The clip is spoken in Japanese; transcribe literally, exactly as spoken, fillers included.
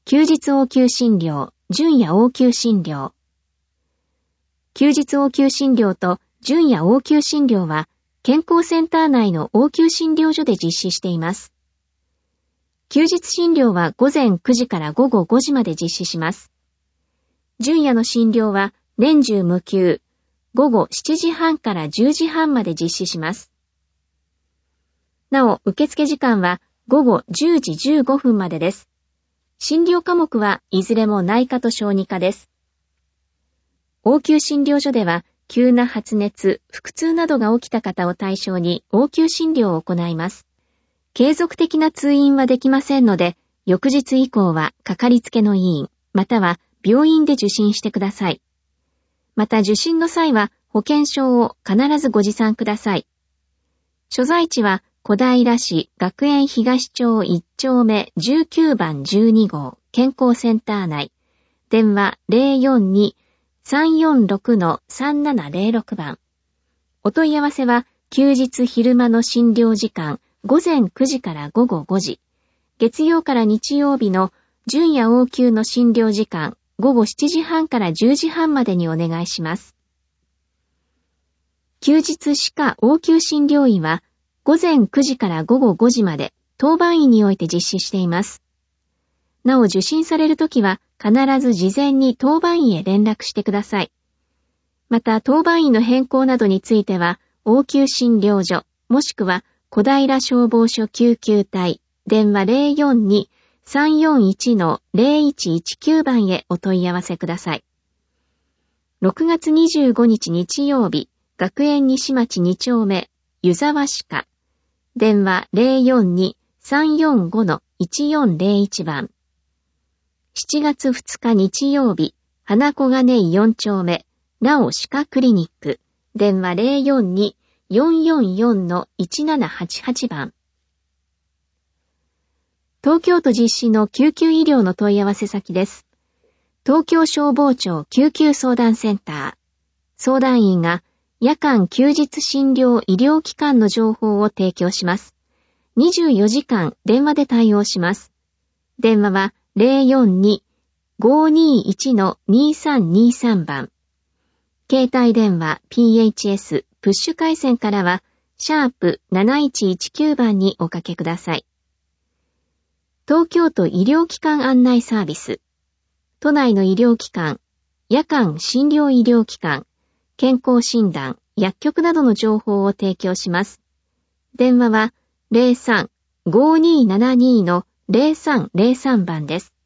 休日応急診療、準夜応急診療。休日応急診療と準夜応急診療は、健康センター内の応急診療所で実施しています。休日診療は午前くじから午後ごじまで実施します。準夜の診療は年中無休、午後しちじはんからじゅうじはんまで実施します。なお、受付時間は午後じゅうじじゅうごふんまでです。診療科目はいずれも内科と小児科です。応急診療所では、急な発熱、腹痛などが起きた方を対象に応急診療を行います。継続的な通院はできませんので、翌日以降はかかりつけの医院、または病院で受診してください。また受診の際は保険証を必ずご持参ください。所在地は小平市学園東町いち丁目じゅうきゅうばんじゅうに号健康センター内。電話 ゼロよんに さんよんろく さんななゼロろく 番。お問い合わせは休日昼間の診療時間午前くじから午後ごじ。月曜から日曜日の準夜応急の診療時間午後しちじはんからじゅうじはんまでにお願いします。休日歯科応急診療医は午前くじから午後ごじまで当番院において実施しています。なお受診されるときは必ず事前に当番院へ連絡してください。また当番院の変更などについては応急診療所もしくは小平消防署救急隊電話 ゼロよんに さんよんいち ゼロいちいちきゅう 番へお問い合わせください。ろくがつにじゅうごにち日曜日、学園西町に丁目、湯沢歯科。電話 ゼロよんに さんよんご いちよんゼロいち 番。しちがつふつか日曜日、花小金井よん丁目、なお歯科クリニック。電話 ゼロよんに よんよんよん いちななはちはち 番。東京都実施の救急医療の問い合わせ先です。東京消防庁救急相談センター。相談員が夜間休日診療医療機関の情報を提供します。にじゅうよじかん電話で対応します。電話は ゼロよんに ごにいち にさんにさん 番。携帯電話 ピーエイチエス プッシュ回線からはシャープなないちいちきゅう番におかけください。東京都医療機関案内サービス。都内の医療機関、夜間診療医療機関、健康診断、薬局などの情報を提供します。電話は ゼロさん ごにーななにー ゼロさんゼロさん 番です。